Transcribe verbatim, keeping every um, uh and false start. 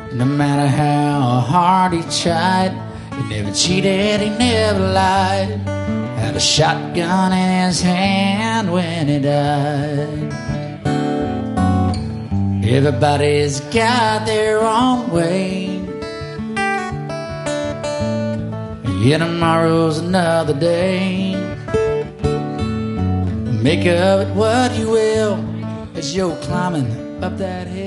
No matter how hard he tried, he never cheated, he never lied. Had a shotgun in his hand when he died. Everybody's got their own way, yeah, tomorrow's another day. Make of it what you will as you're climbing up that hill.